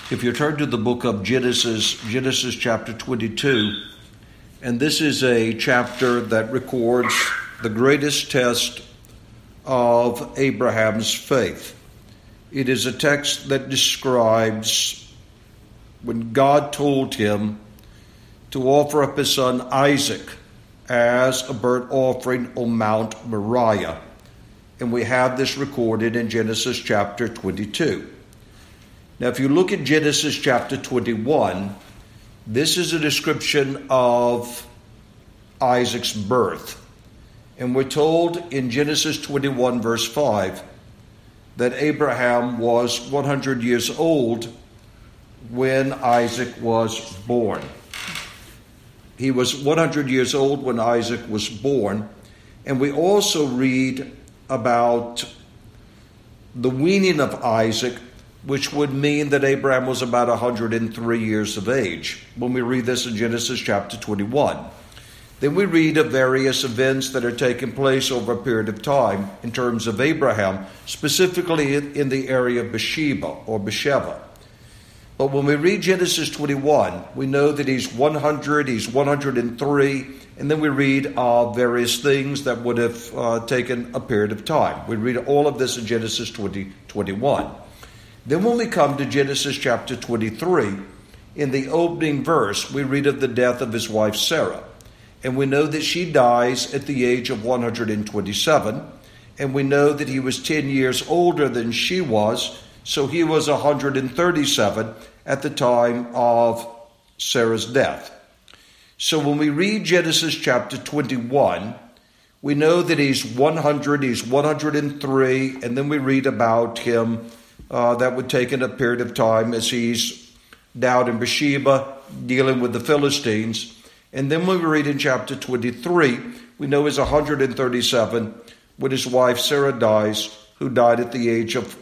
If you turn to the book of Genesis chapter 22, and this is a chapter that records the greatest test of Abraham's faith. It is a text that describes when God told him to offer up his son Isaac as a burnt offering on Mount Moriah. And we have this recorded in Genesis chapter 22. Now, if you look at Genesis chapter 21, this is a description of Isaac's birth. And we're told in Genesis 21, verse 5, that Abraham was 100 years old when Isaac was born. He was 100 years old when Isaac was born. And we also read about the weaning of Isaac, which would mean that Abraham was about 103 years of age when we read this in Genesis chapter 21. Then we read of various events that are taking place over a period of time in terms of Abraham, specifically in the area of Beersheba. But when we read Genesis 21, we know that he's 100, he's 103, and then we read various things that would have taken a period of time. We read all of this in Genesis 21. Then when we come to Genesis chapter 23, in the opening verse, we read of the death of his wife Sarah. And we know that she dies at the age of 127. And we know that he was 10 years older than she was, so he was 137 at the time of Sarah's death. So when we read Genesis chapter 21, we know that he's 100, he's 103, and then we read about him that would take in a period of time as he's down in Beersheba dealing with the Philistines. And then when we read in chapter 23, we know he's 137 when his wife Sarah dies, who died at the age of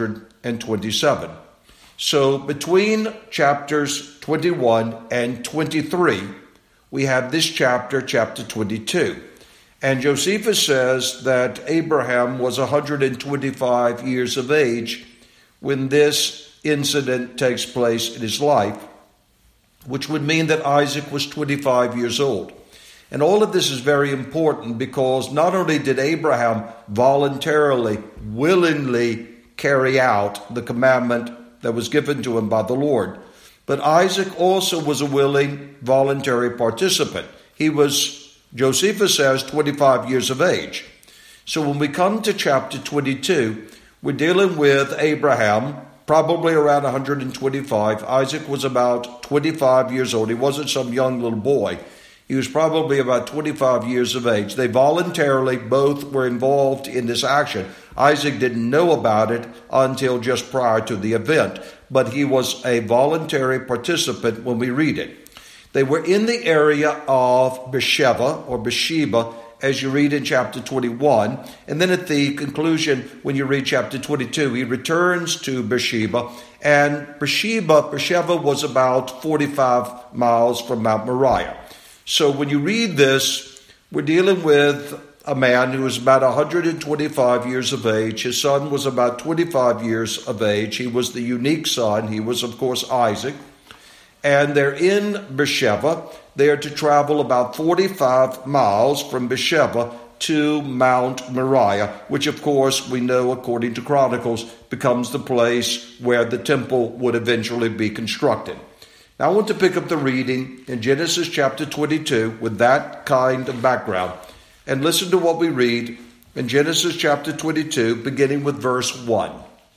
127. So between chapters 21 and 23, we have this chapter 22. And Josephus says that Abraham was 125 years of age when this incident takes place in his life, which would mean that Isaac was 25 years old. And all of this is very important because not only did Abraham voluntarily, willingly carry out the commandment that was given to him by the Lord, but Isaac also was a willing, voluntary participant. He was, Josephus says, 25 years of age. So when we come to chapter 22, we're dealing with Abraham, probably around 125. Isaac was about 25 years old. He wasn't some young little boy. He was probably about 25 years of age. They voluntarily both were involved in this action. Isaac didn't know about it until just prior to the event, but he was a voluntary participant when we read it. They were in the area of Beersheba, as you read in chapter 21. And then at the conclusion, when you read chapter 22, he returns to Beersheba. And Beersheba was about 45 miles from Mount Moriah. So when you read this, we're dealing with a man who was about 125 years of age. His son was about 25 years of age. He was the unique son. He was, of course, Isaac. And they're in Beersheba. They are to travel about 45 miles from Beersheba to Mount Moriah, which, of course, we know, according to Chronicles, becomes the place where the temple would eventually be constructed. Now, I want to pick up the reading in Genesis chapter 22 with that kind of background and listen to what we read in Genesis chapter 22, beginning with verse 1.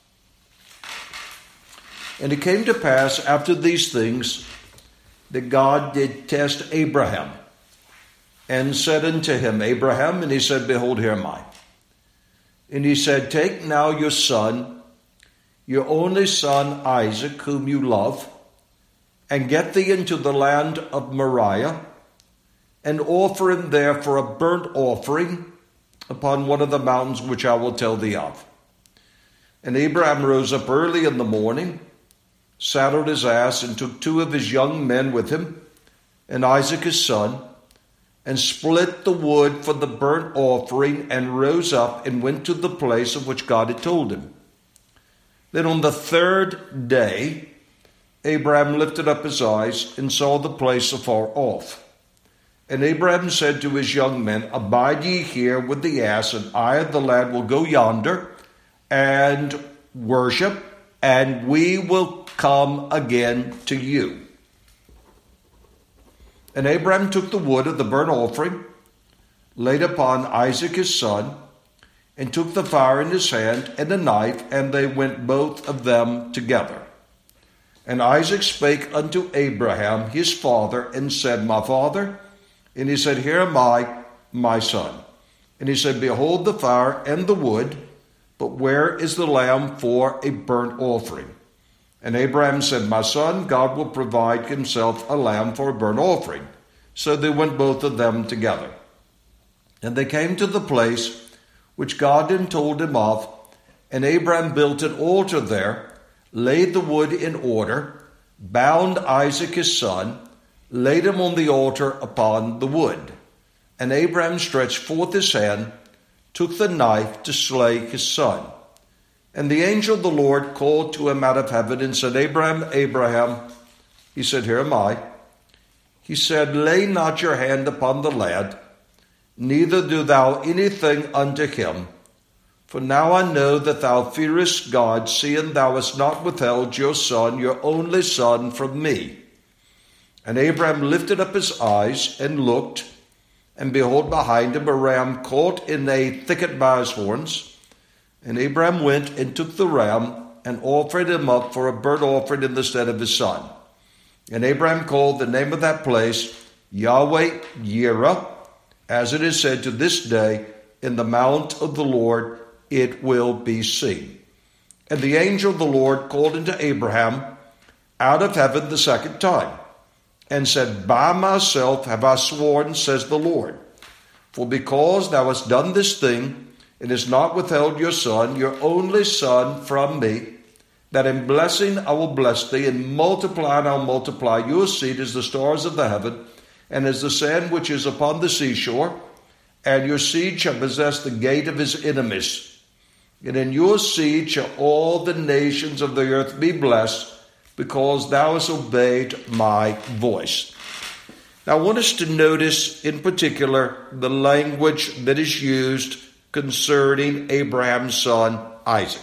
And it came to pass after these things that God did test Abraham and said unto him, Abraham, and he said, Behold, here am I. And he said, Take now your son, your only son Isaac, whom you love, and get thee into the land of Moriah, and offer him there for a burnt offering upon one of the mountains which I will tell thee of. And Abraham rose up early in the morning, saddled his ass, and took 2 of his young men with him, and Isaac his son, and split the wood for the burnt offering, and rose up and went to the place of which God had told him. Then on the 3rd day Abraham lifted up his eyes and saw the place afar off. And Abraham said to his young men, Abide ye here with the ass, and I and the lad will go yonder and worship, and we will come again to you. And Abraham took the wood of the burnt offering, laid upon Isaac his son, and took the fire in his hand and a knife, and they went both of them together. And Isaac spake unto Abraham his father, and said, My father? And he said, Here am I, my son. And he said, Behold the fire and the wood, but where is the lamb for a burnt offering? And Abraham said, My son, God will provide himself a lamb for a burnt offering. So they went both of them together. And they came to the place which God had told him of, and Abraham built an altar there, laid the wood in order, bound Isaac his son, laid him on the altar upon the wood. And Abraham stretched forth his hand, took the knife to slay his son. And the angel of the Lord called to him out of heaven and said, Abraham, Abraham. He said, Here am I. He said, Lay not your hand upon the lad, neither do thou anything unto him. For now I know that thou fearest God, seeing thou hast not withheld your son, your only son, from me. And Abraham lifted up his eyes and looked, and behold, behind him a ram caught in a thicket by his horns. And Abraham went and took the ram and offered him up for a burnt offering in the stead of his son. And Abraham called the name of that place Yahweh Yireh, as it is said to this day, In the mount of the Lord it will be seen. And the angel of the Lord called unto Abraham out of heaven the second time, and said, By myself have I sworn, says the Lord, for because thou hast done this thing, and hast not withheld your son, your only son, from me, that in blessing I will bless thee, and multiplying I will multiply your seed as the stars of the heaven, and as the sand which is upon the seashore, and your seed shall possess the gate of his enemies. And in your seed shall all the nations of the earth be blessed, because thou hast obeyed my voice. Now I want us to notice in particular the language that is used concerning Abraham's son Isaac.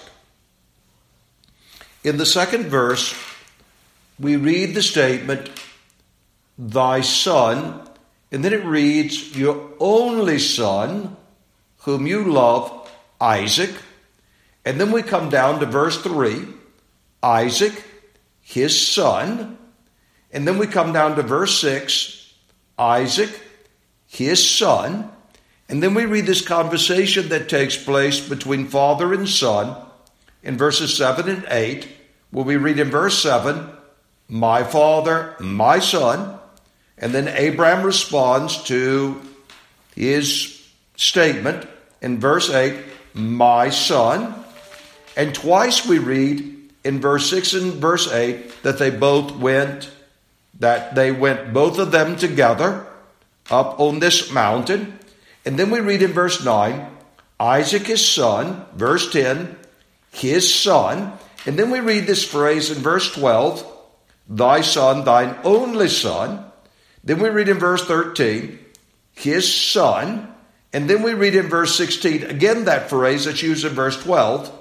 In the second verse, we read the statement, Thy son, and then it reads, Your only son, whom you love, Isaac. And then we come down to verse 3, Isaac, his son. And then we come down to verse 6, Isaac, his son. And then we read this conversation that takes place between father and son in verses 7 and 8, where we read in verse 7, My father, my son. And then Abraham responds to his statement in verse 8, My son. And twice we read in verse 6 and verse 8 that they went both of them together up on this mountain. And then we read in verse 9, Isaac his son, verse 10, his son. And then we read this phrase in verse 12, Thy son, thine only son. Then we read in verse 13, his son. And then we read in verse 16, again that phrase that's used in verse 12,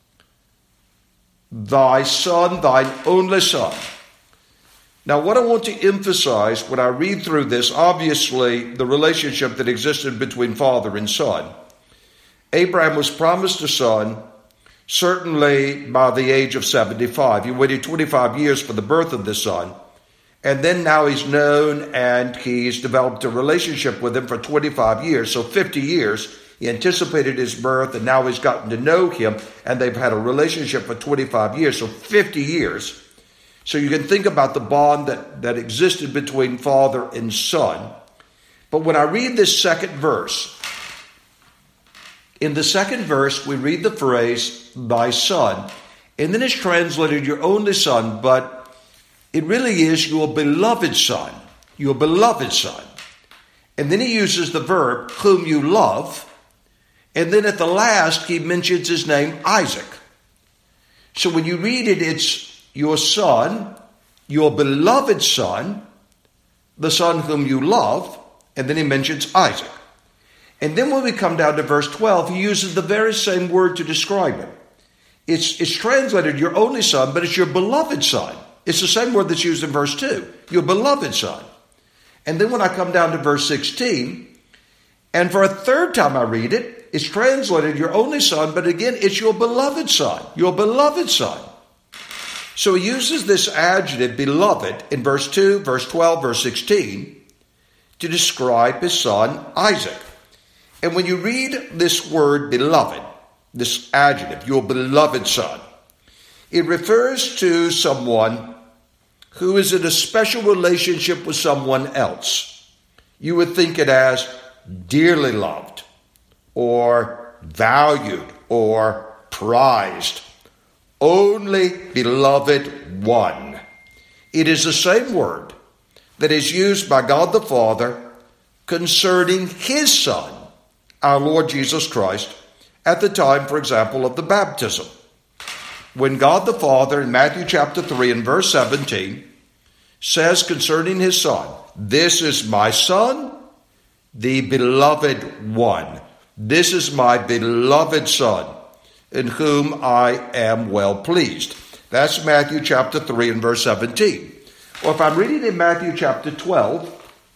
Thy son, thine only son. Now, what I want to emphasize when I read through this, obviously, the relationship that existed between father and son. Abraham was promised a son, certainly by the age of 75. He waited 25 years for the birth of the son. And then now he's known and he's developed a relationship with him for 25 years. So 50 years, he anticipated his birth, and now he's gotten to know him, and they've had a relationship for 25 years. So 50 years. So you can think about the bond that existed between father and son. But when I read this second verse, in the second verse, we read the phrase, thy son, and then it's translated your only son, but it really is your beloved son, your beloved son. And then he uses the verb, whom you love, and then at the last, he mentions his name, Isaac. So when you read it, it's your son, your beloved son, the son whom you love, and then he mentions Isaac. And then when we come down to verse 12, he uses the very same word to describe him. It's translated your only son, but it's your beloved son. It's the same word that's used in verse 2, your beloved son. And then when I come down to verse 16, and for a third time I read it, it's translated your only son, but again, it's your beloved son, your beloved son. So he uses this adjective, beloved, in verse 2, verse 12, verse 16, to describe his son, Isaac. And when you read this word, beloved, this adjective, your beloved son, it refers to someone who is in a special relationship with someone else. You would think it as dearly loved, or valued, or prized. Only beloved one. It is the same word that is used by God the Father concerning his Son, our Lord Jesus Christ, at the time, for example, of the baptism. When God the Father in Matthew chapter 3 and verse 17 says concerning his Son, "This is my Son, the beloved one. This is my beloved Son, in whom I am well pleased." That's Matthew chapter 3 and verse 17. Or if I'm reading in Matthew chapter 12,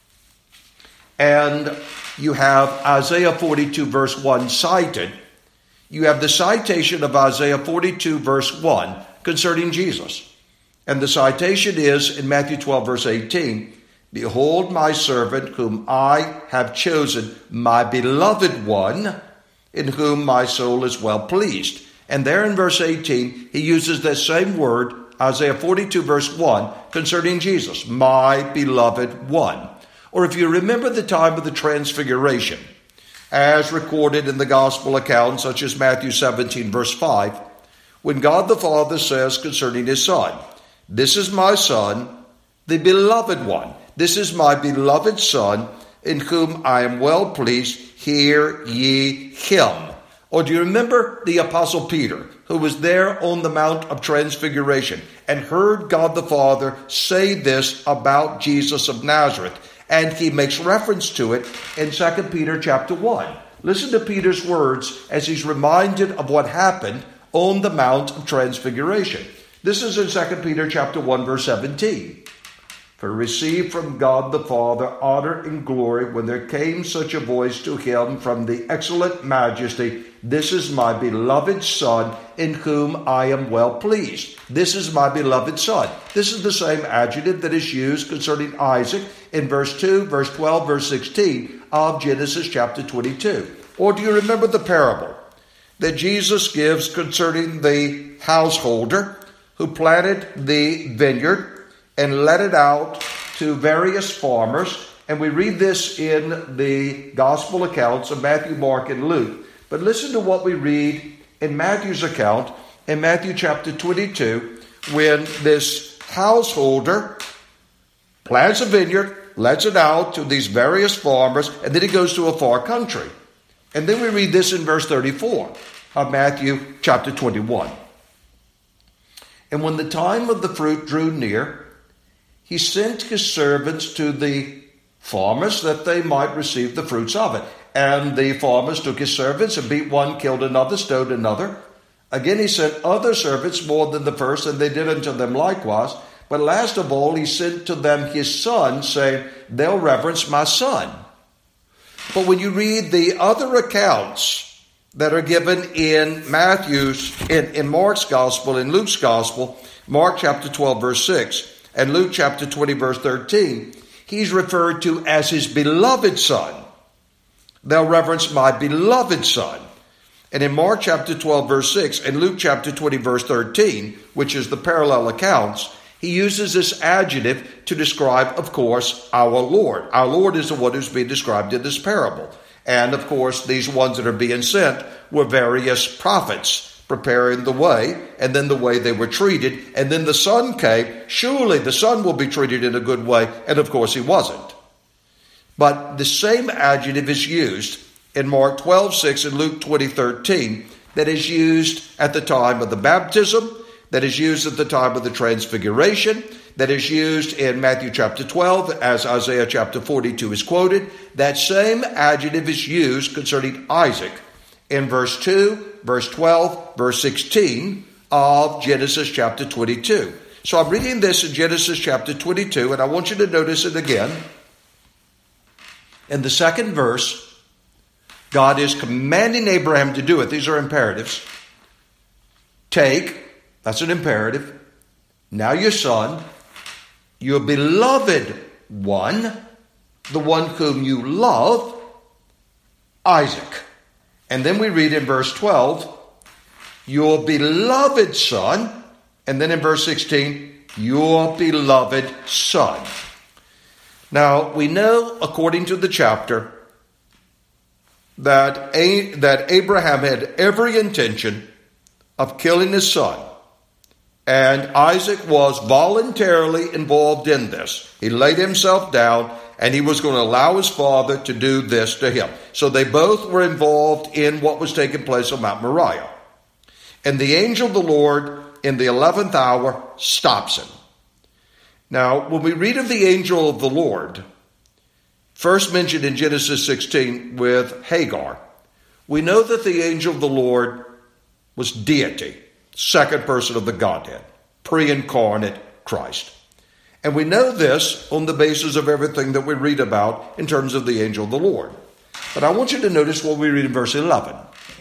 and you have Isaiah 42 verse 1 cited, you have the citation of Isaiah 42 verse 1 concerning Jesus. And the citation is in Matthew 12 verse 18, "Behold my servant whom I have chosen, my beloved one, in whom my soul is well pleased." And there in verse 18, he uses that same word, Isaiah 42 verse 1, concerning Jesus, my beloved one. Or if you remember the time of the transfiguration, as recorded in the gospel accounts, such as Matthew 17 verse 5, when God the Father says concerning his Son, "This is my Son, the beloved one. This is my beloved Son, in whom I am well pleased. Hear ye him." Or do you remember the Apostle Peter, who was there on the Mount of Transfiguration and heard God the Father say this about Jesus of Nazareth? And he makes reference to it in 2 Peter chapter 1. Listen to Peter's words as he's reminded of what happened on the Mount of Transfiguration. This is in 2 Peter chapter 1 verse 17. "For receive from God the Father honor and glory when there came such a voice to him from the excellent majesty, This is my beloved Son, in whom I am well pleased." This is my beloved Son. This is the same adjective that is used concerning Isaac in verse 2, verse 12, verse 16 of Genesis chapter 22. Or do you remember the parable that Jesus gives concerning the householder who planted the vineyard and let it out to various farmers? And we read this in the gospel accounts of Matthew, Mark, and Luke. But listen to what we read in Matthew's account in Matthew chapter 22, when this householder plants a vineyard, lets it out to these various farmers, and then he goes to a far country. And then we read this in verse 34 of Matthew chapter 21. "And when the time of the fruit drew near, he sent his servants to the farmers that they might receive the fruits of it. And the farmers took his servants and beat one, killed another, stoned another. Again he sent other servants more than the first, and they did unto them likewise. But last of all he sent to them his son, saying, They'll reverence my son." But when you read the other accounts that are given in in Mark's gospel, in Luke's gospel, Mark chapter 12 verse 6, and Luke chapter 20 verse 13, he's referred to as his beloved Son. "They'll reverence my beloved Son." And in Mark chapter 12 verse 6 and Luke chapter 20 verse 13, which is the parallel accounts, he uses this adjective to describe, of course, our Lord. Our Lord is the one who's being described in this parable. And, of course, these ones that are being sent were various prophets preparing the way, and then the way they were treated. And then the Son came. Surely the Son will be treated in a good way. And, of course, he wasn't. But the same adjective is used in Mark 12:6 and Luke 20:13 that is used at the time of the baptism, that is used at the time of the Transfiguration, that is used in Matthew chapter 12 as Isaiah chapter 42 is quoted. That same adjective is used concerning Isaac in verse 2, verse 12, verse 16 of Genesis chapter 22. So I'm reading this in Genesis chapter 22, and I want you to notice it again. In the second verse, God is commanding Abraham to do it. These are imperatives. Take, that's an imperative. Now your son, your beloved one, the one whom you love, Isaac. And then we read in verse 12, your beloved son, and then in verse 16, your beloved son. Now, we know, according to the chapter, that Abraham had every intention of killing his son. And Isaac was voluntarily involved in this. He laid himself down, and he was going to allow his father to do this to him. So they both were involved in what was taking place on Mount Moriah. And the angel of the Lord, in the 11th hour, stops him. Now, when we read of the angel of the Lord, first mentioned in Genesis 16 with Hagar, we know that the angel of the Lord was deity, second person of the Godhead, pre-incarnate Christ. And we know this on the basis of everything that we read about in terms of the angel of the Lord. But I want you to notice what we read in verse 11.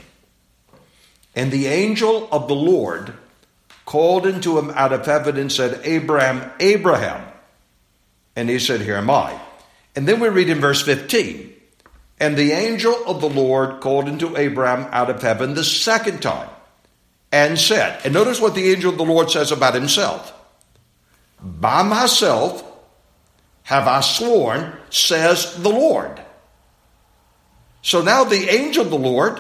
And the angel of the Lord called unto him out of heaven and said, Abraham, Abraham. And he said, here am I. And then we read in verse 15, and the angel of the Lord called unto Abraham out of heaven the second time and said, and notice what the angel of the Lord says about himself. By myself have I sworn, says the Lord. So now the angel of the Lord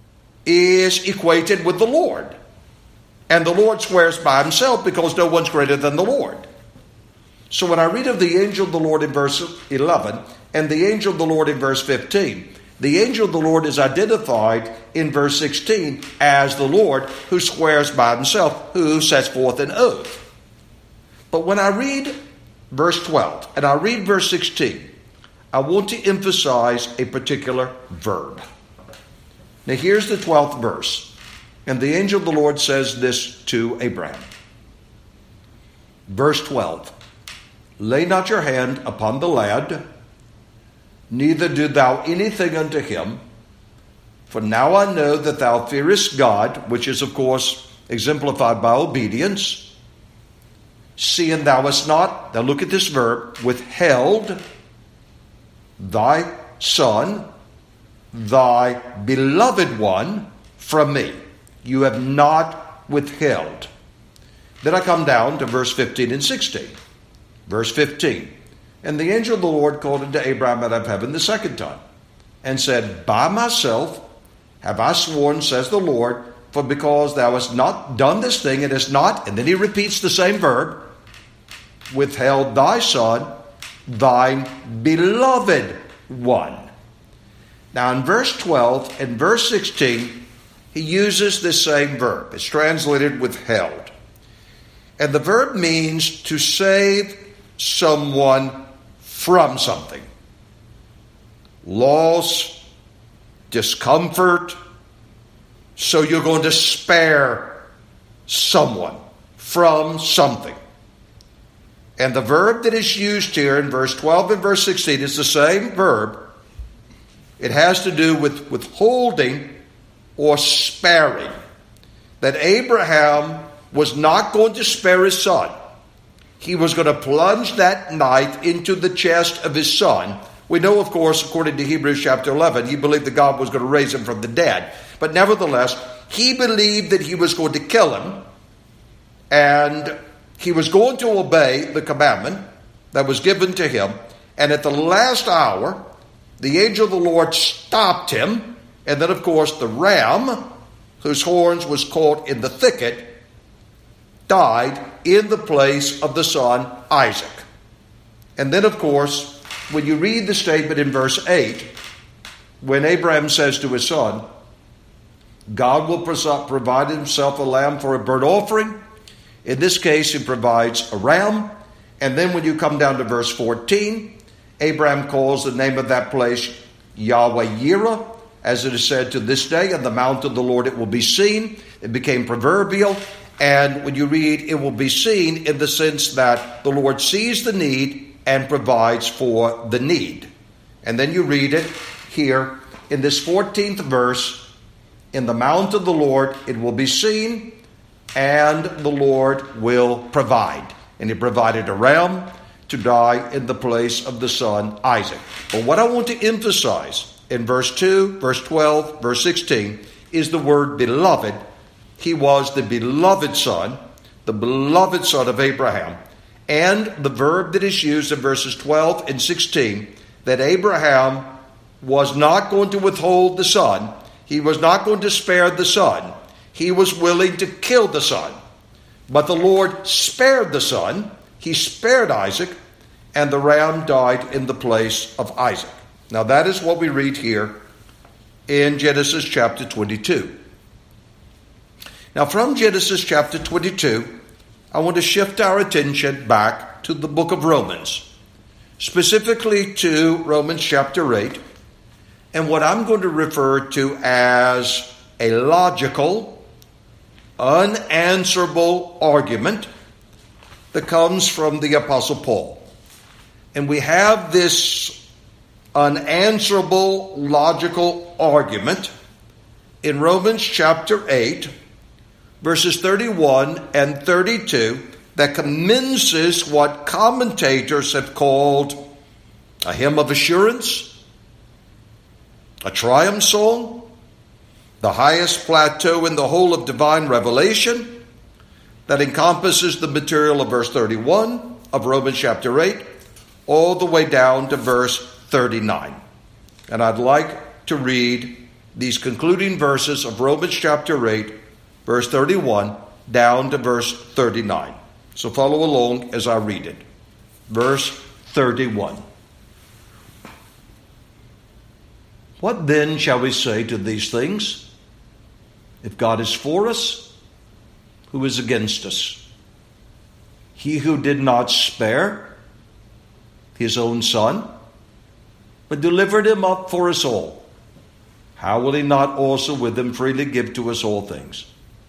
is equated with the Lord. And the Lord swears by himself because no one's greater than the Lord. So when I read of the angel of the Lord in verse 11 and the angel of the Lord in verse 15, the angel of the Lord is identified in verse 16 as the Lord who swears by himself, who sets forth an oath. But when I read verse 12 and I read verse 16, I want to emphasize a particular verb. Now here's the 12th verse. And the angel of the Lord says this to Abraham. Verse 12. Lay not your hand upon the lad, neither do thou anything unto him. For now I know that thou fearest God, which is of course exemplified by obedience, seeing thou hast not, now look at this verb, withheld thy son, thy beloved one, from me. You have not withheld. Then I come down to verse 15 and 16. Verse 15. And the angel of the Lord called unto Abraham out of heaven the second time, and said, by myself have I sworn, says the Lord, for because thou hast not done this thing, and hast not, and then he repeats the same verb, withheld thy son, thine beloved one. Now in verse 12 and verse 16, he uses this same verb. It's translated withheld. And the verb means to save someone from something. Loss, discomfort. So you're going to spare someone from something. And the verb that is used here in verse 12 and verse 16 is the same verb. It has to do with withholding or sparing. That Abraham was not going to spare his son. He was going to plunge that knife into the chest of his son. We know, of course, according to Hebrews chapter 11, he believed that God was going to raise him from the dead. But nevertheless, he believed that he was going to kill him. And he was going to obey the commandment that was given to him. And at the last hour, the angel of the Lord stopped him. And then, of course, the ram, whose horns was caught in the thicket, died in the place of the son Isaac. And then, of course, when you read the statement in verse 8, when Abraham says to his son, God will provide himself a lamb for a burnt offering, In this case, he provides a ram. And then when you come down to verse 14, Abraham calls the name of that place Yahweh-Yireh, as it is said to this day, on the mount of the Lord it will be seen. It became proverbial. And when you read, it will be seen in the sense that the Lord sees the need and provides for the need. And then you read it here in this 14th verse, in the mount of the Lord it will be seen, and the Lord will provide. And he provided a ram to die in the place of the son Isaac. But what I want to emphasize in verse 2, verse 12, verse 16 is the word beloved. He was the beloved son of Abraham. And the verb that is used in verses 12 and 16, that Abraham was not going to withhold the son. He was not going to spare the son. He was willing to kill the son. But the Lord spared the son. He spared Isaac, and the ram died in the place of Isaac. Now that is what we read here in Genesis chapter 22. Now from Genesis chapter 22, I want to shift our attention back to the book of Romans, specifically to Romans chapter 8, and what I'm going to refer to as a logical, unanswerable argument that comes from the Apostle Paul. And we have this unanswerable, logical argument in Romans chapter 8, verses 31 and 32, that commences what commentators have called a hymn of assurance, a triumph song, the highest plateau in the whole of divine revelation that encompasses the material of verse 31 of Romans chapter 8, all the way down to verse 39. And I'd like to read these concluding verses of Romans chapter 8, verse 31, down to verse 39. So follow along as I read it. Verse 31. What then shall we say to these things? If God is for us, who is against us? He who did not spare his own son, but delivered him up for us all, how will he not also with him freely give to us all things?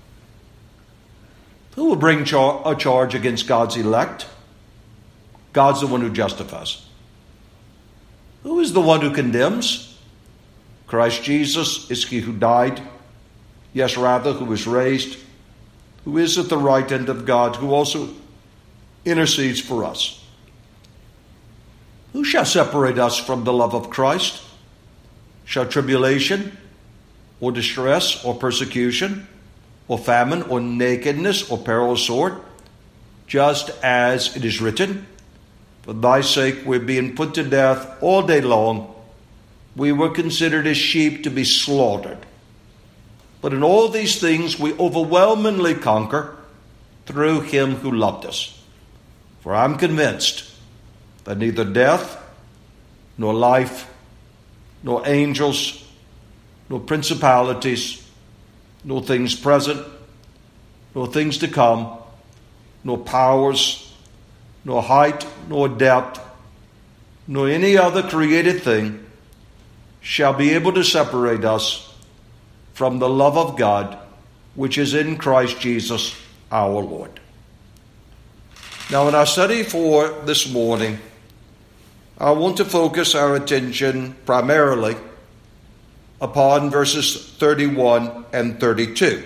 Who will bring a charge against God's elect? God's the one who justifies. Who is the one who condemns? Christ Jesus is he who died, yes, rather, who was raised, who is at the right hand of God, who also intercedes for us. Who shall separate us from the love of Christ? Shall tribulation, or distress, or persecution, or famine, or nakedness, or peril, or sword? Just as it is written, for thy sake we're being put to death all day long. We were considered as sheep to be slaughtered. But in all these things we overwhelmingly conquer through him who loved us. For I'm convinced that neither death, nor life, nor angels, nor principalities, nor things present, nor things to come, nor powers, nor height, nor depth, nor any other created thing shall be able to separate us from the love of God, which is in Christ Jesus our Lord. Now in our study for this morning, I want to focus our attention primarily upon verses 31 and 32,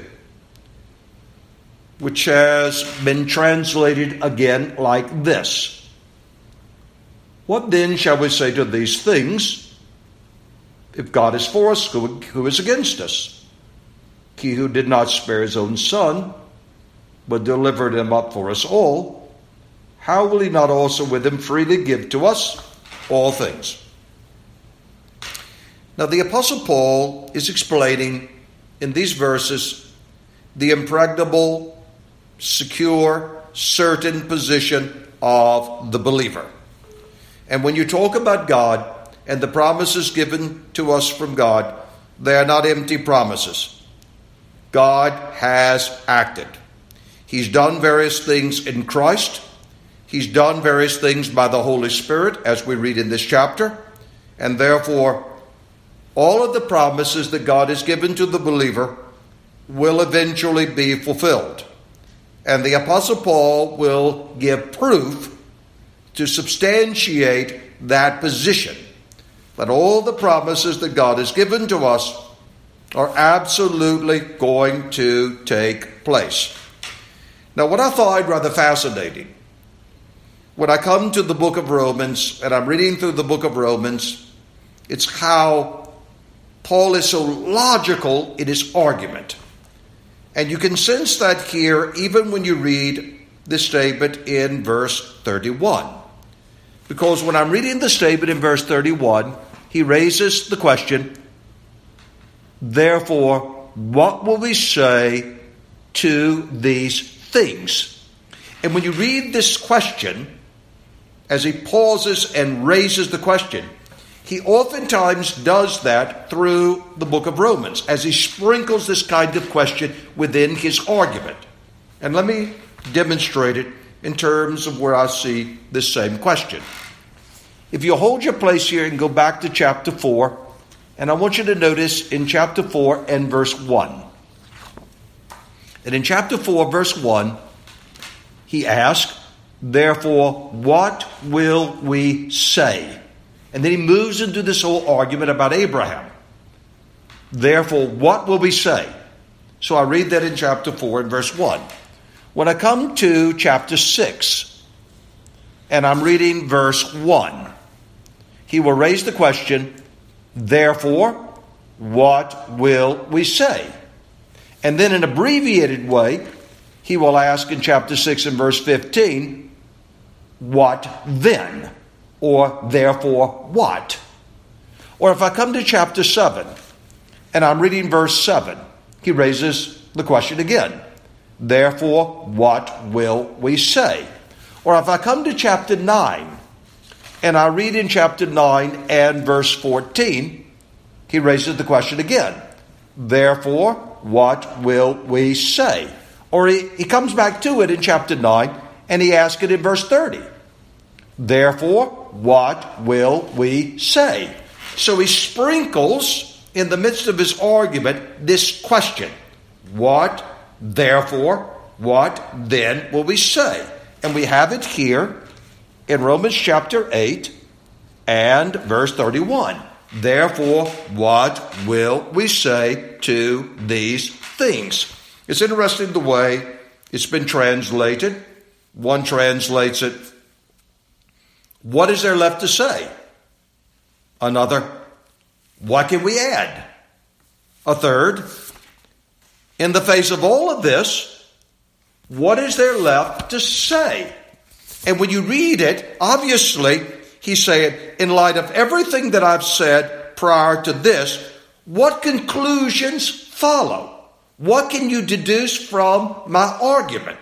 which has been translated again like this. What then shall we say to these things? If God is for us, who is against us? He who did not spare his own son, but delivered him up for us all, how will he not also with him freely give to us all things? Now the Apostle Paul is explaining in these verses the impregnable, secure, certain position of the believer. And when you talk about God and the promises given to us from God, they are not empty promises. God has acted. He's done various things in Christ. He's done various things by the Holy Spirit, as we read in this chapter. And therefore, all of the promises that God has given to the believer will eventually be fulfilled. And the Apostle Paul will give proof to substantiate that position, that all the promises that God has given to us are absolutely going to take place. Now, what I find rather fascinating, when I come to the book of Romans, and I'm reading through the book of Romans, it's how Paul is so logical in his argument. And you can sense that here even when you read this statement in verse 31. Because when I'm reading the statement in verse 31, he raises the question, therefore, what will we say to these things? And when you read this question, as he pauses and raises the question, he oftentimes does that through the book of Romans, as he sprinkles this kind of question within his argument. And let me demonstrate it in terms of where I see this same question. If you hold your place here and go back to chapter 4, and I want you to notice in chapter 4 and verse 1. And in chapter 4, verse 1, he asks, therefore, what will we say? And then he moves into this whole argument about Abraham. Therefore, what will we say? So I read that in chapter 4 and verse 1. When I come to chapter 6, and I'm reading verse 1, he will raise the question, therefore, what will we say? And then in an abbreviated way, he will ask in chapter 6 and verse 15, what then? Or therefore what? Or if I come to chapter 7 and I'm reading verse 7, he raises the question again. Therefore, what will we say? Or if I come to chapter 9 and I read in chapter 9 and verse 14, he raises the question again. Therefore, what will we say? Or he comes back to it in chapter 9 and he asks it in verse 30. Therefore, what will we say? So he sprinkles in the midst of his argument this question. What, therefore, what then will we say? And we have it here in Romans chapter 8 and verse 31. Therefore, what will we say to these things? It's interesting the way it's been translated. One translates it, what is there left to say? Another, what can we add? A third, in the face of all of this, what is there left to say? And when you read it, obviously, he's saying, in light of everything that I've said prior to this, what conclusions follow? What can you deduce from my argument?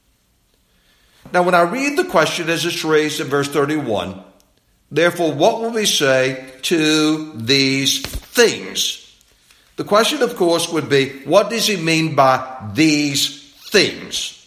Now, when I read the question as it's raised in verse 31, therefore, what will we say to these things? The question, of course, would be, what does he mean by these things?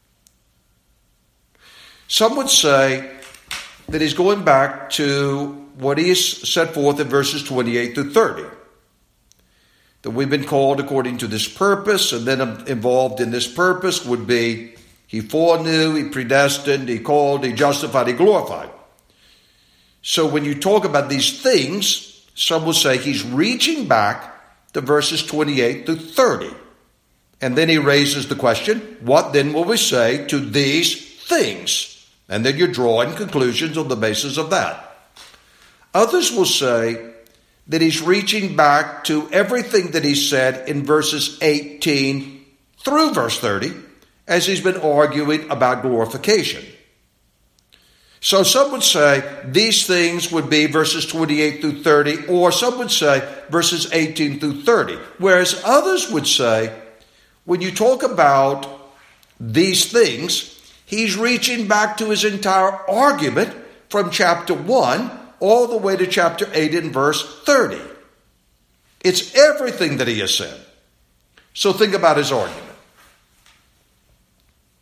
Some would say that he's going back to what he has set forth in verses 28 through 30. That we've been called according to this purpose, and then involved in this purpose would be he foreknew, he predestined, he called, he justified, he glorified. So when you talk about these things, some will say he's reaching back to verses 28 through 30. And then he raises the question, what then will we say to these things? And then you're drawing conclusions on the basis of that. Others will say that he's reaching back to everything that he said in verses 18 through verse 30, as he's been arguing about glorification. So some would say these things would be verses 28 through 30, or some would say verses 18 through 30. Whereas others would say, when you talk about these things, he's reaching back to his entire argument from chapter 1 all the way to chapter 8 and verse 30. It's everything that he has said. So think about his argument.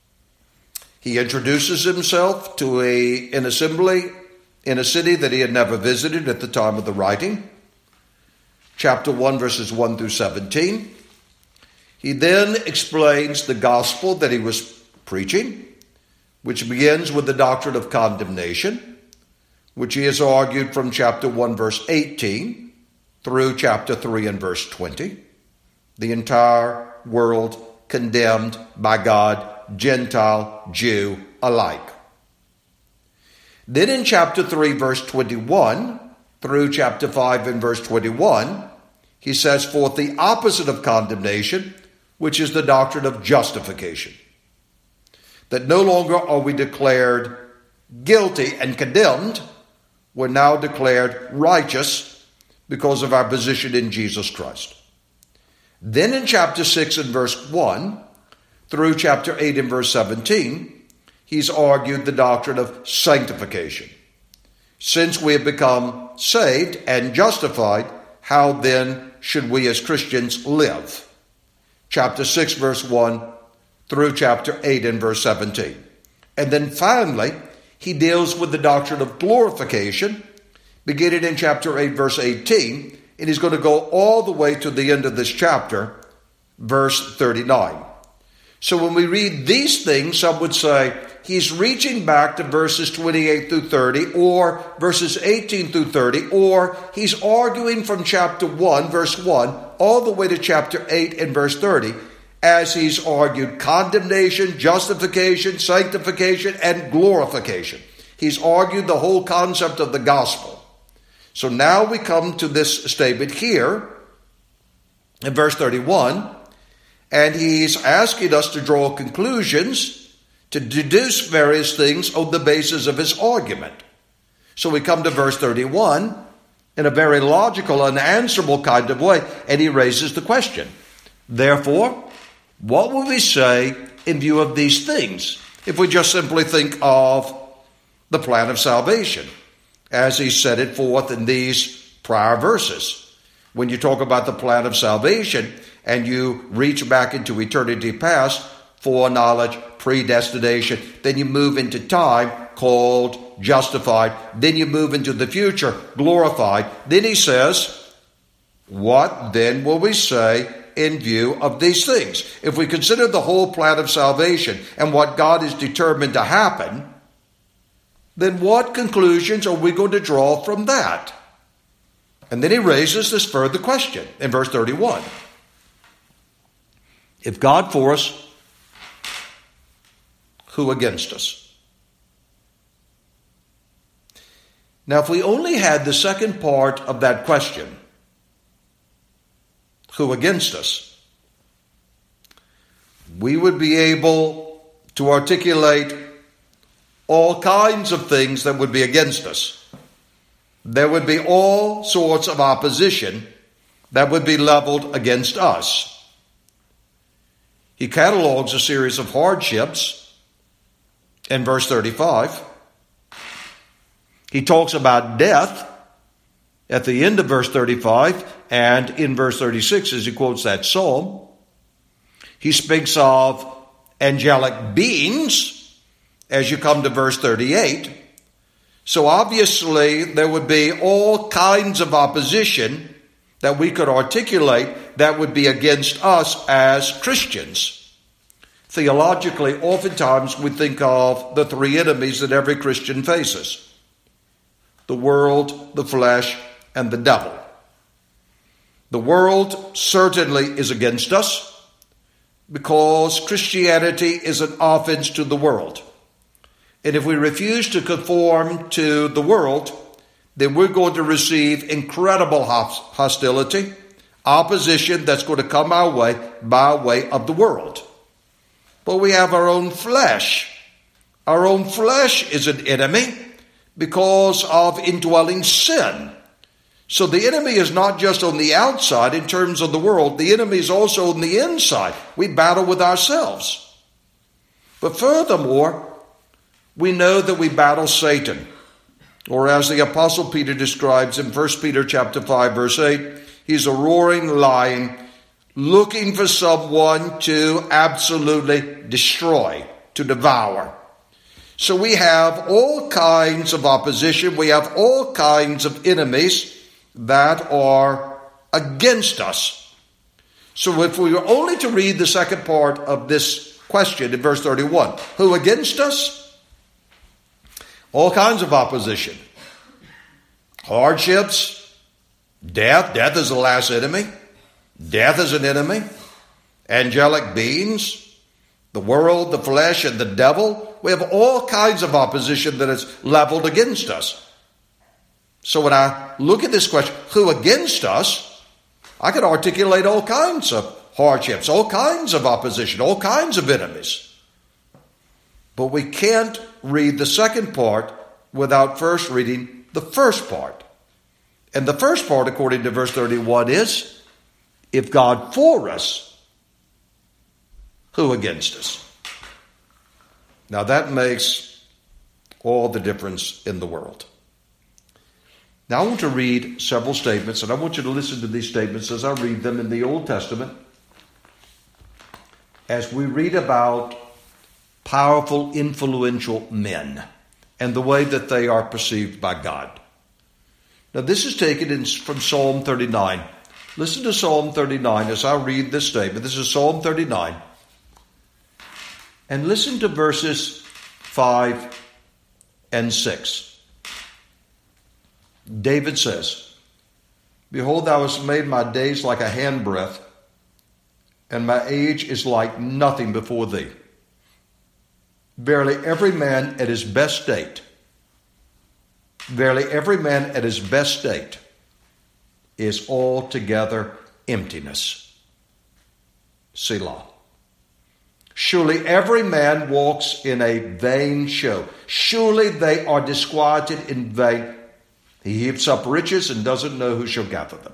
He introduces himself to an assembly in a city that he had never visited at the time of the writing. Chapter 1, verses 1 through 17. He then explains the gospel that he was preaching, which begins with the doctrine of condemnation, which he has argued from chapter 1, verse 18 through chapter 3 and verse 20. The entire world condemned by God, Gentile, Jew alike. Then in chapter 3, verse 21 through chapter 5 and verse 21, he sets forth the opposite of condemnation, which is the doctrine of justification. That no longer are we declared guilty and condemned, we're now declared righteous because of our position in Jesus Christ. Then in chapter 6 and verse 1 through chapter 8 and verse 17, he's argued the doctrine of sanctification. Since we have become saved and justified, how then should we as Christians live? Chapter 6 verse 1 through chapter 8 and verse 17. And then finally, he deals with the doctrine of glorification, beginning in chapter 8 verse 18, and he's going to go all the way to the end of this chapter, verse 39. So when we read these things, some would say he's reaching back to verses 28 through 30, or verses 18 through 30, or he's arguing from chapter 1, verse 1, all the way to chapter 8 and verse 30, as he's argued condemnation, justification, sanctification, and glorification. He's argued the whole concept of the gospel. So now we come to this statement here in verse 31, and he's asking us to draw conclusions, to deduce various things on the basis of his argument. So we come to verse 31 in a very logical and answerable kind of way, and he raises the question, therefore, what will we say in view of these things if we just simply think of the plan of salvation as he set it forth in these prior verses? When you talk about the plan of salvation and you reach back into eternity past, foreknowledge, predestination, then you move into time called justified, then you move into the future, glorified. Then he says, what then will we say in view of these things? If we consider the whole plan of salvation and what God is determined to happen, then what conclusions are we going to draw from that? And then he raises this further question in verse 31. If God for us, who against us? Now, if we only had the second part of that question, who against us, we would be able to articulate all kinds of things that would be against us. There would be all sorts of opposition that would be leveled against us. He catalogs a series of hardships in verse 35. He talks about death at the end of verse 35 and in verse 36 as he quotes that psalm. He speaks of angelic beings as you come to verse 38. So obviously there would be all kinds of opposition that we could articulate that would be against us as Christians. Theologically, oftentimes we think of the three enemies that every Christian faces: the world, the flesh, and the devil. The world certainly is against us because Christianity is an offense to the world. And if we refuse to conform to the world, then we're going to receive incredible hostility, opposition that's going to come our way by way of the world. But we have our own flesh. Our own flesh is an enemy because of indwelling sin. So the enemy is not just on the outside in terms of the world. The enemy is also on the inside. We battle with ourselves. But furthermore, we know that we battle Satan. Or as the Apostle Peter describes in 1 Peter chapter 5, verse 8, he's a roaring lion looking for someone to absolutely destroy, to devour. So we have all kinds of opposition. We have all kinds of enemies that are against us. So if we were only to read the second part of this question in verse 31, who against us? All kinds of opposition. Hardships, death. Death is the last enemy. Death is an enemy. Angelic beings, the world, the flesh, and the devil. We have all kinds of opposition that is leveled against us. So when I look at this question, who against us, I could articulate all kinds of hardships, all kinds of opposition, all kinds of enemies. But we can't read the second part without first reading the first part. And the first part, according to verse 31, is, if God for us, who against us? Now that makes all the difference in the world. Now I want to read several statements, and I want you to listen to these statements as I read them in the Old Testament, as we read about powerful, influential men and the way that they are perceived by God. Now this is taken from Psalm 39. Listen to Psalm 39 as I read this statement. This is Psalm 39. And listen to verses 5 and 6. David says, Behold, thou hast made my days like a handbreadth, and my age is like nothing before thee. Verily every man at his best state, is altogether emptiness. Selah. Surely every man walks in a vain show. Surely they are disquieted in vain. He heaps up riches and doesn't know who shall gather them.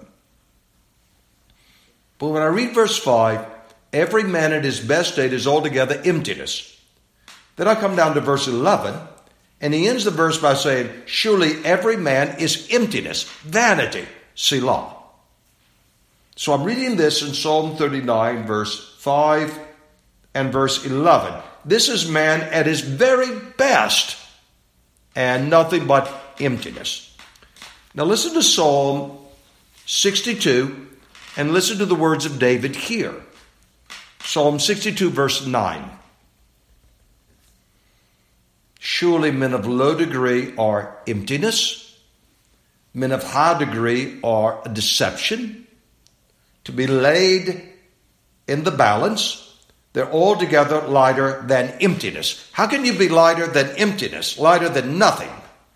But when I read verse 5, every man at his best state is altogether emptiness. Then I come down to verse 11, and he ends the verse by saying, surely every man is emptiness, vanity, Selah. So I'm reading this in Psalm 39, verse 5 and verse 11. This is man at his very best and nothing but emptiness. Now listen to Psalm 62 and listen to the words of David here. Psalm 62 verse 9. Surely men of low degree are emptiness. Men of high degree are a deception. To be laid in the balance, they're altogether lighter than emptiness. How can you be lighter than emptiness? Lighter than nothing.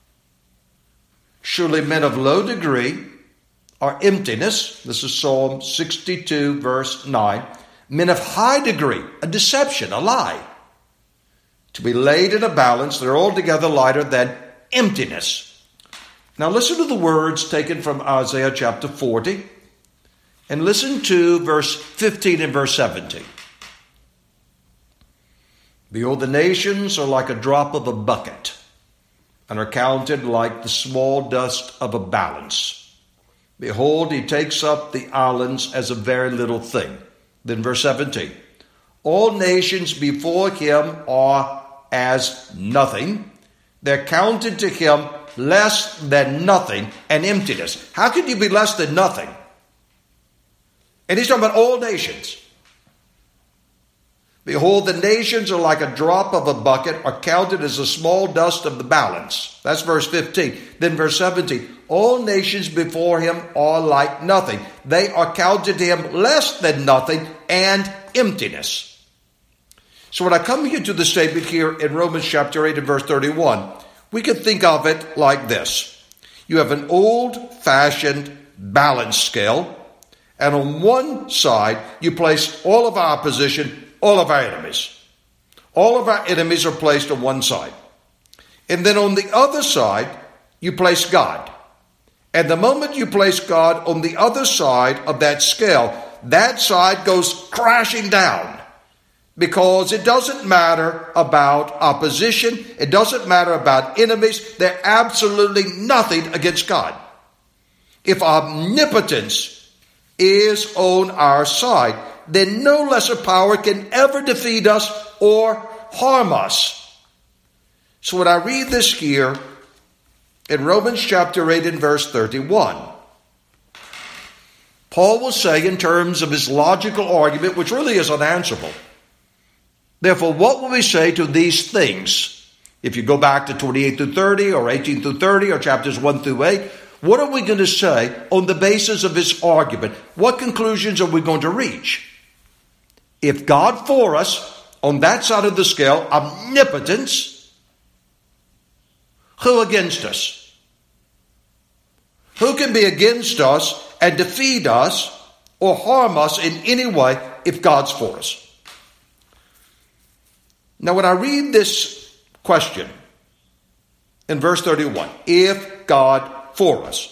Surely men of low degree are emptiness. This is Psalm 62, verse 9. Men of high degree, a deception, a lie. To be laid in a balance, they're altogether lighter than emptiness. Now listen to the words taken from Isaiah chapter 40. And listen to verse 15 and verse 17. Behold, the nations are like a drop of a bucket, and are counted like the small dust of a balance. Behold, he takes up the islands as a very little thing. Then verse 17. All nations before him are as nothing. They're counted to him less than nothing and emptiness. How can you be less than nothing? And he's talking about all nations. Behold, the nations are like a drop of a bucket, are counted as a small dust of the balance. That's verse 15. Then verse 17. All nations before him are like nothing. They are counted to him less than nothing and emptiness. So when I come here to the statement here in Romans chapter 8 and verse 31, we can think of it like this. You have an old-fashioned balance scale, and on one side you place all of our opposition, all of our enemies. All of our enemies are placed on one side. And then on the other side, you place God. And the moment you place God on the other side of that scale, that side goes crashing down. Because it doesn't matter about opposition. It doesn't matter about enemies. They're absolutely nothing against God. If omnipotence is on our side, then no lesser power can ever defeat us or harm us. So when I read this here in Romans chapter 8 and verse 31, Paul will say in terms of his logical argument, which really is unanswerable, therefore, what will we say to these things? If you go back to 28 through 30 or 18 through 30 or chapters 1 through 8, what are we going to say on the basis of his argument? What conclusions are we going to reach? If God for us, on that side of the scale, omnipotence, who against us? Who can be against us and defeat us or harm us in any way if God's for us? Now, when I read this question in verse 31, if God for us,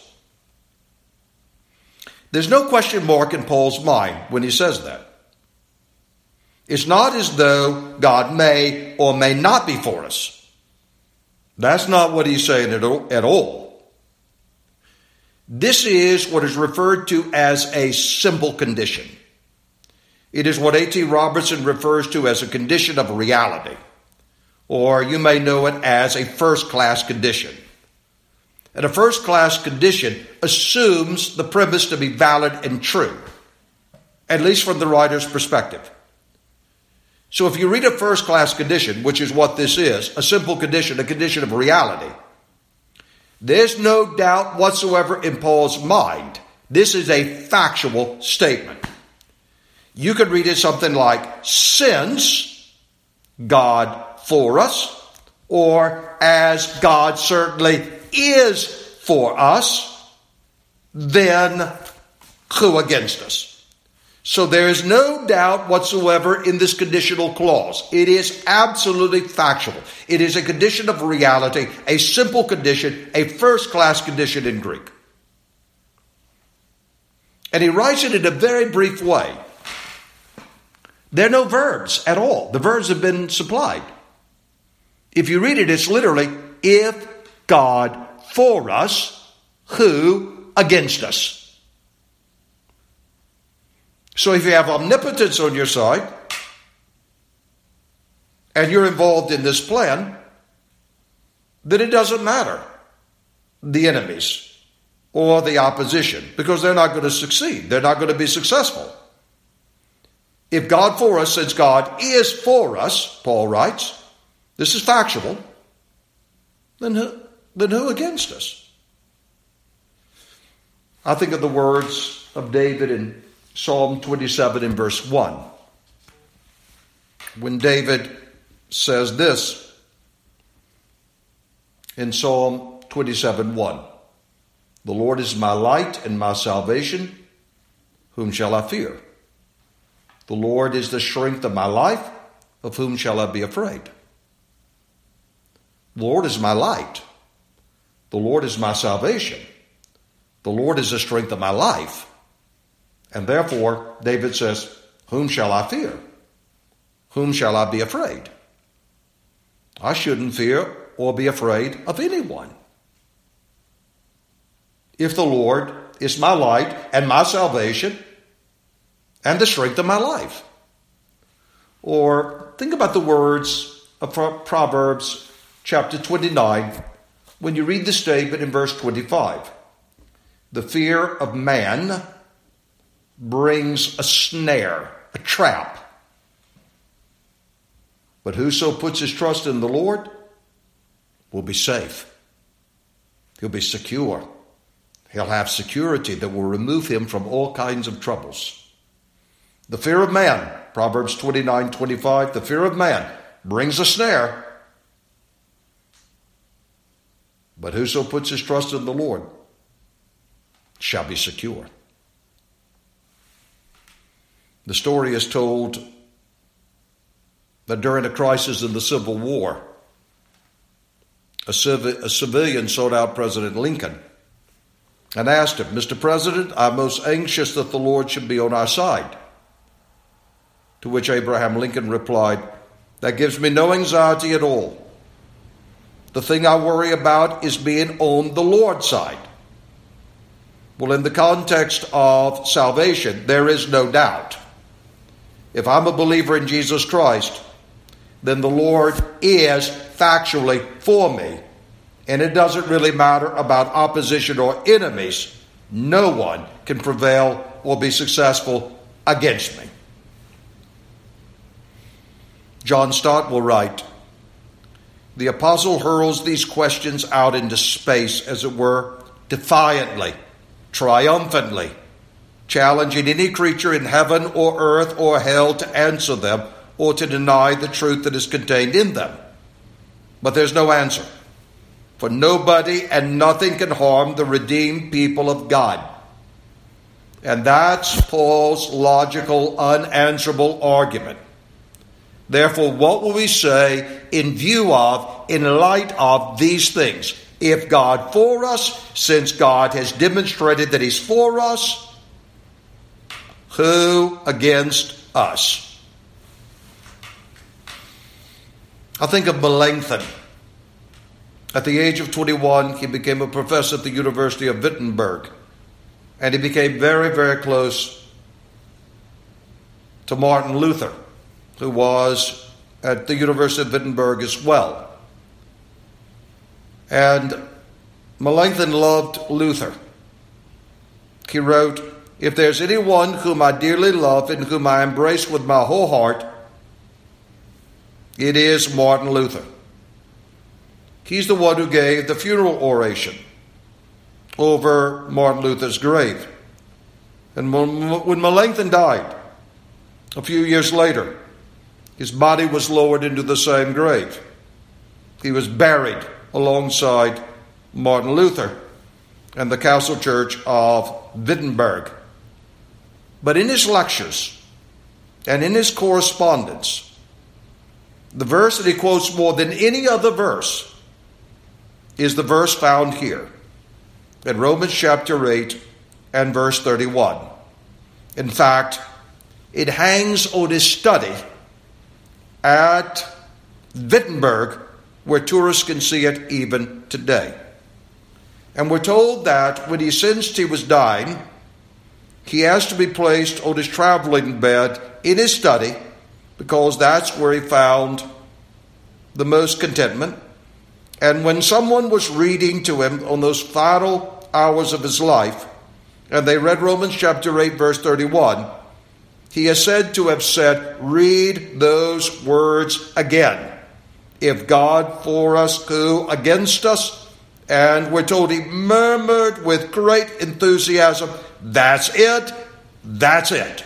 there's no question mark in Paul's mind when he says that. It's not as though God may or may not be for us. That's not what he's saying at all. This is what is referred to as a simple condition. It is what A.T. Robertson refers to as a condition of reality, or you may know it as a first-class condition. And a first-class condition assumes the premise to be valid and true, at least from the writer's perspective. So if you read a first-class condition, which is what this is, a simple condition, a condition of reality, there's no doubt whatsoever in Paul's mind. This is a factual statement. You could read it something like, since God for us, or as God certainly is for us, then who against us? So there is no doubt whatsoever in this conditional clause. It is absolutely factual. It is a condition of reality, a simple condition, a first-class condition in Greek. And he writes it in a very brief way. There are no verbs at all. The verbs have been supplied. If you read it, it's literally, if God for us, who against us? So if you have omnipotence on your side, and you're involved in this plan, then it doesn't matter the enemies or the opposition, because they're not going to succeed. They're not going to be successful. If God for us, since God is for us, Paul writes, this is factual, then who against us? I think of the words of David in Psalm 27 in verse 1. When David says this in Psalm 27:1, the Lord is my light and my salvation, whom shall I fear? The Lord is the strength of my life, of whom shall I be afraid? The Lord is my light. The Lord is my salvation. The Lord is the strength of my life. And therefore, David says, whom shall I fear? Whom shall I be afraid? I shouldn't fear or be afraid of anyone. If the Lord is my light and my salvation and the strength of my life. Or think about the words of Proverbs chapter 29 when you read the statement in verse 25. The fear of man brings a snare, a trap. But whoso puts his trust in the Lord will be safe. He'll be secure. He'll have security that will remove him from all kinds of troubles. The fear of man, Proverbs 29:25, the fear of man brings a snare. But whoso puts his trust in the Lord shall be secure. The story is told that during a crisis in the Civil War, a civilian sought out President Lincoln and asked him, Mr. President, I'm most anxious that the Lord should be on our side. To which Abraham Lincoln replied, that gives me no anxiety at all. The thing I worry about is being on the Lord's side. Well, in the context of salvation, there is no doubt. If I'm a believer in Jesus Christ, then the Lord is factually for me. And it doesn't really matter about opposition or enemies. No one can prevail or be successful against me. John Stott will write, the apostle hurls these questions out into space, as it were, defiantly, triumphantly, challenging any creature in heaven or earth or hell to answer them or to deny the truth that is contained in them. But there's no answer, for nobody and nothing can harm the redeemed people of God. And that's Paul's logical, unanswerable argument. Therefore, what will we say in view of, in light of these things? If God for us, since God has demonstrated that he's for us, who against us? I think of Melanchthon. At the age of 21, he became a professor at the University of Wittenberg. And he became very, very close to Martin Luther, who was at the University of Wittenberg as well. And Melanchthon loved Luther. He wrote, if there's anyone whom I dearly love and whom I embrace with my whole heart, it is Martin Luther. He's the one who gave the funeral oration over Martin Luther's grave. And when Melanchthon died, a few years later, his body was lowered into the same grave. He was buried alongside Martin Luther and the Castle Church of Wittenberg. But in his lectures and in his correspondence, the verse that he quotes more than any other verse is the verse found here in Romans chapter 8 and verse 31. In fact, it hangs on his study at Wittenberg, where tourists can see it even today. And we're told that when he sensed he was dying, he asked to be placed on his traveling bed in his study, because that's where he found the most contentment. And when someone was reading to him on those final hours of his life, and they read Romans chapter 8, verse 31, he is said to have said, read those words again. If God for us, who against us? And we're told he murmured with great enthusiasm, that's it, that's it.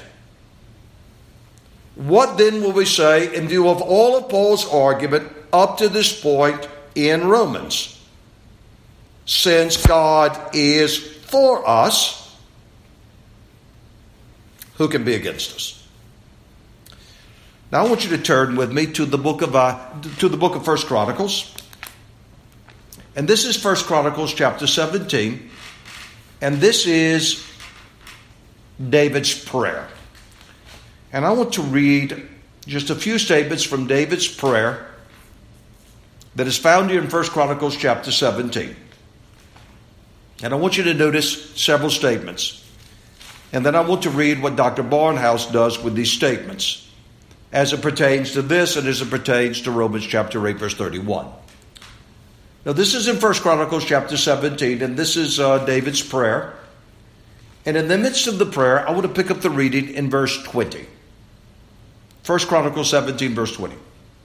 What then will we say in view of all of Paul's argument up to this point in Romans? Since God is for us, who can be against us? Now I want you to turn with me to the book of 1 Chronicles. And this is 1 Chronicles chapter 17. And this is David's prayer. And I want to read just a few statements from David's prayer that is found here in 1 Chronicles chapter 17. And I want you to notice several statements. And then I want to read what Dr. Barnhouse does with these statements as it pertains to this and as it pertains to Romans chapter 8, verse 31. Now this is in 1 Chronicles chapter 17, and this is David's prayer. And in the midst of the prayer, I want to pick up the reading in verse 20. 1 Chronicles 17, verse 20.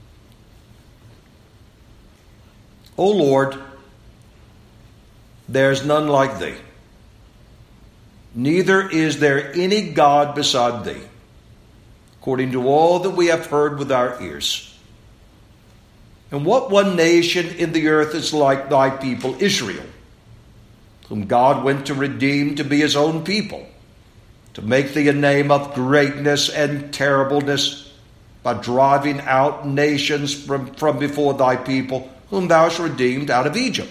O Lord, there is none like thee. Neither is there any God beside thee, according to all that we have heard with our ears. And what one nation in the earth is like thy people Israel, whom God went to redeem to be his own people, to make thee a name of greatness and terribleness, by driving out nations from before thy people, whom thou hast redeemed out of Egypt.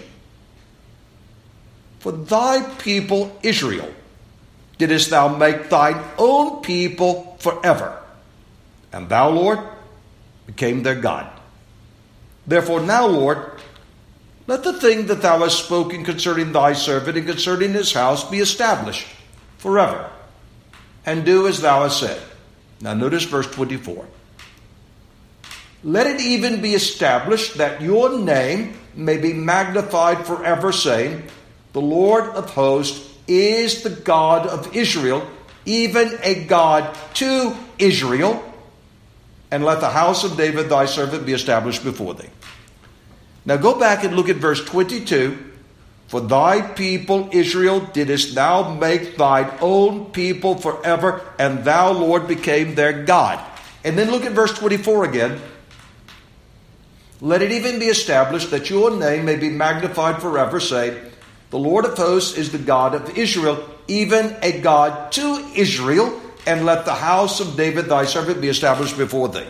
For thy people Israel didst thou make thine own people forever, and thou, Lord, became their God. Therefore now, Lord, let the thing that thou hast spoken concerning thy servant and concerning his house be established forever, and do as thou hast said. Now notice verse 24. let it even be established that your name may be magnified forever, saying, the Lord of hosts is the God of Israel, even a God to Israel. And let the house of David thy servant be established before thee. Now go back and look at verse 22. For thy people Israel didst thou make thine own people forever, and thou, Lord, became their God. And then look at verse 24 again. Let it even be established that your name may be magnified forever, saying, the Lord of hosts is the God of Israel, even a God to Israel, and let the house of David thy servant be established before thee.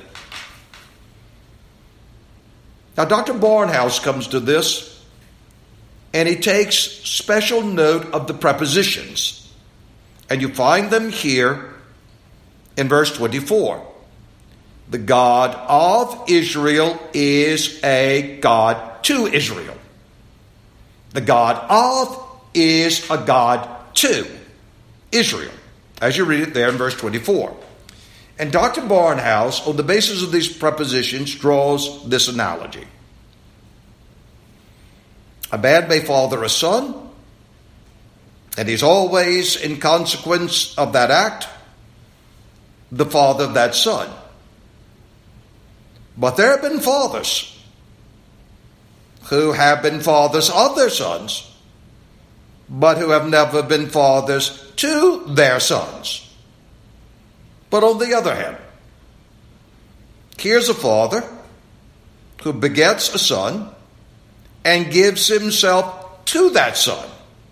Now Dr. Barnhouse comes to this, and he takes special note of the prepositions. And you find them here in verse 24. The God of Israel is a God to Israel. The God of is a God to Israel, as you read it there in verse 24. And Dr. Barnhouse, on the basis of these prepositions, draws this analogy. A man may father a son, and he's always, in consequence of that act, the father of that son. But there have been fathers who have been fathers of their sons, but who have never been fathers to their sons. But on the other hand, here's a father who begets a son and gives himself to that son.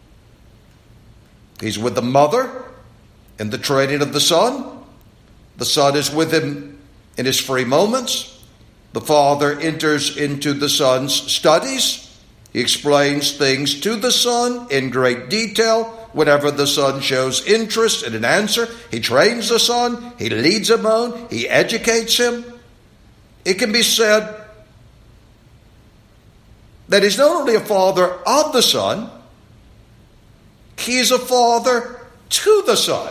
He's with the mother in the training of the son. The son is with him in his free moments. The father enters into the son's studies. He explains things to the son in great detail. Whenever the son shows interest in an answer, he trains the son, he leads him on, he educates him. It can be said that he's not only a father of the son, he's a father to the son.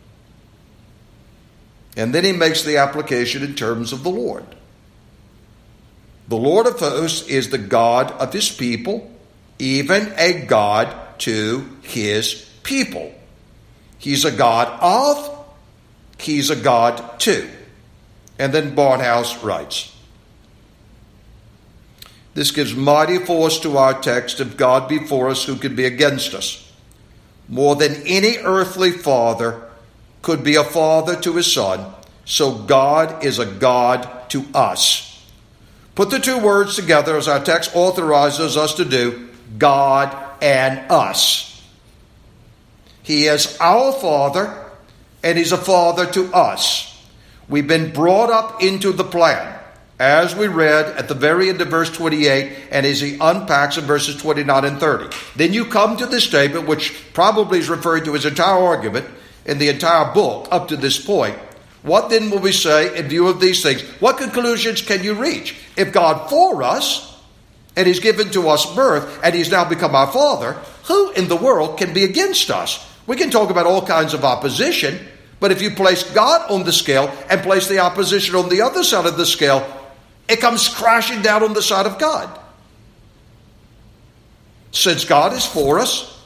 And then he makes the application in terms of the Lord. The Lord of hosts is the God of his people, even a God to his people. He's a God of, he's a God to. And then Barnhouse writes, this gives mighty force to our text. If God be for us, who could be against us? More than any earthly father could be a father to his son, so God is a God to us. Put the two words together as our text authorizes us to do, God and us. He is our Father, and he's a father to us. We've been brought up into the plan, as we read at the very end of verse 28, and as he unpacks in verses 29 and 30. Then you come to this statement, which probably is referring to his entire argument in the entire book up to this point. What then will we say in view of these things? What conclusions can you reach? If God for us, and he's given to us birth, and he's now become our Father, who in the world can be against us? We can talk about all kinds of opposition, but if you place God on the scale and place the opposition on the other side of the scale, it comes crashing down on the side of God. Since God is for us,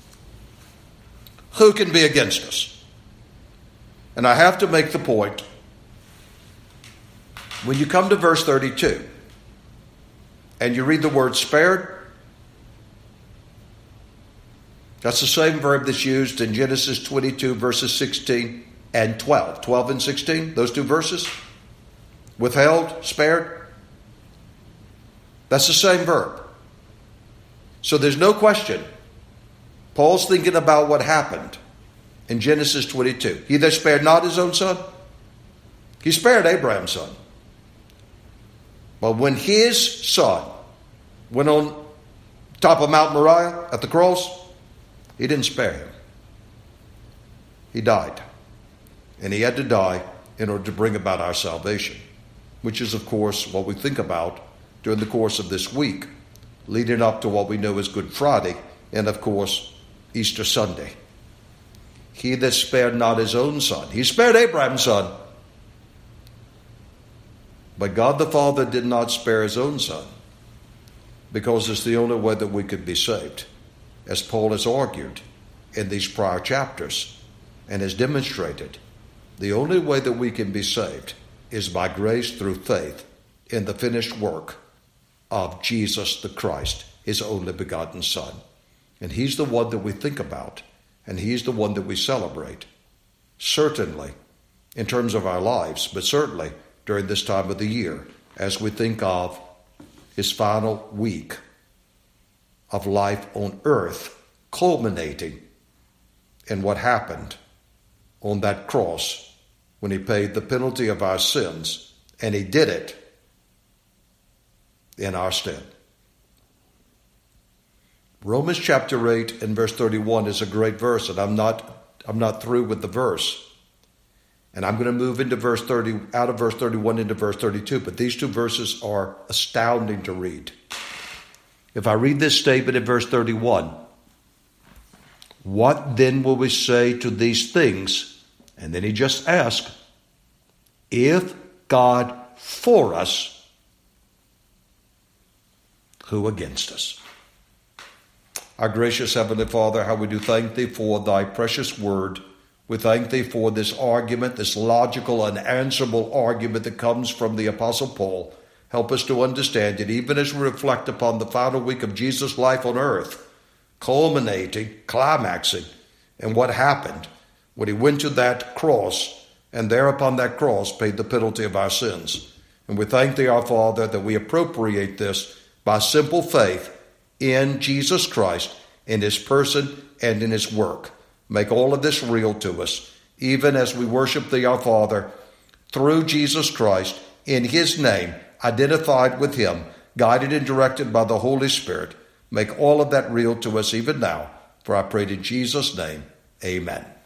who can be against us? And I have to make the point, when you come to verse 32, and you read the word spared, that's the same verb that's used in Genesis 22, verses 16 and 12. 12 and 16, those two verses. Withheld, spared. That's the same verb. So there's no question. Paul's thinking about what happened in Genesis 22. He that spared not his own son, he spared Abraham's son. But when his son went on top of Mount Moriah at the cross, he didn't spare him. He died. And he had to die in order to bring about our salvation, which is, of course, what we think about during the course of this week, leading up to what we know as Good Friday and, of course, Easter Sunday. He that spared not his own son. He spared Abraham's son, But God the Father did not spare his own Son, because it's the only way that we could be saved, as Paul has argued in these prior chapters and has demonstrated. The only way that we can be saved is by grace through faith in the finished work of Jesus the Christ, his only begotten Son. And he's the one that we think about, and he's the one that we celebrate, certainly in terms of our lives, but certainly during this time of the year as we think of his final week of life on earth, culminating in what happened on that cross when he paid the penalty of our sins, and he did it in our stead. Romans chapter 8 and verse 31 is a great verse, and I'm not through with the verse. And I'm going to move into verse 30, out of verse 31 into verse 32, but these two verses are astounding to read. If I read this statement in verse 31, what then will we say to these things? And then he just asks, if God for us, who against us? Our gracious Heavenly Father, how we do thank thee for thy precious word. We thank thee for this argument, this logical, unanswerable argument that comes from the Apostle Paul. Help us to understand it, even as we reflect upon the final week of Jesus' life on earth, culminating, climaxing, and what happened when he went to that cross, and there upon that cross paid the penalty of our sins. And we thank thee, our Father, that we appropriate this by simple faith in Jesus Christ, in his person and in his work. Make all of this real to us, even as we worship thee, our Father, through Jesus Christ, in his name, identified with him, guided and directed by the Holy Spirit. Make all of that real to us even now, for I pray in Jesus' name, amen.